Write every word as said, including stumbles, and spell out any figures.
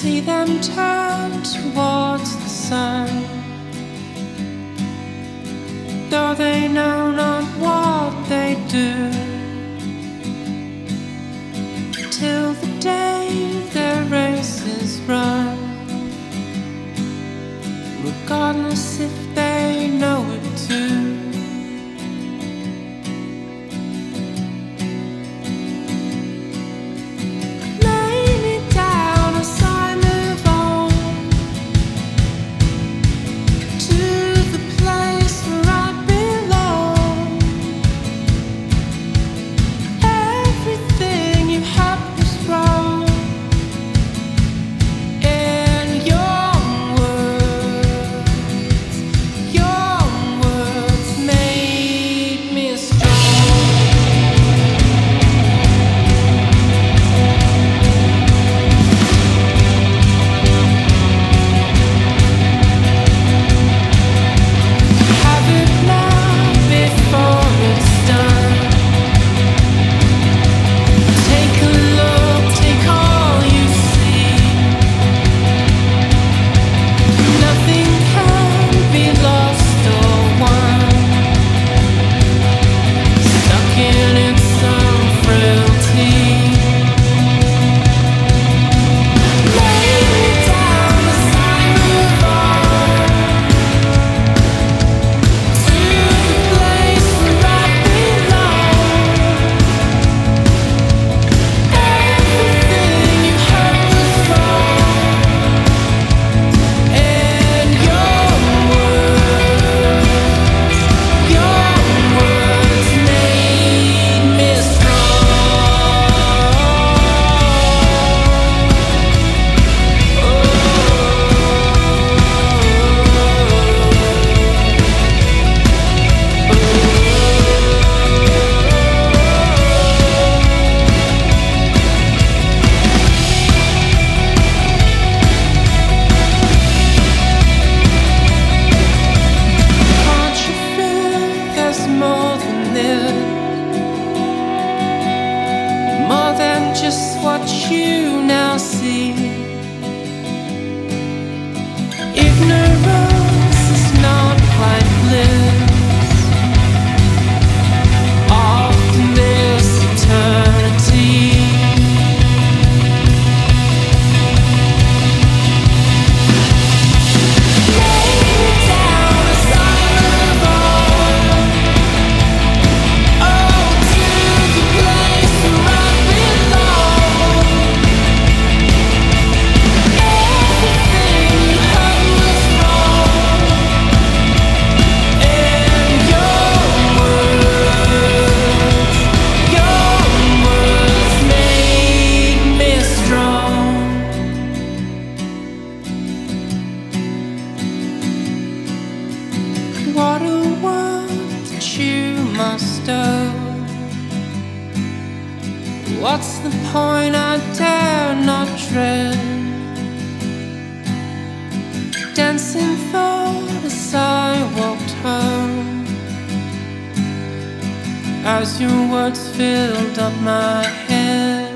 see them turn towards the sun, though they know not what they do, till the day their race is run, regardless if they know it too. More than just what you now see. Ignorance is not quite bliss. Often there's eternity. What a world that you must owe. What's the point? I dare not tread. Dancing thought as I walked home, as your words filled up my head.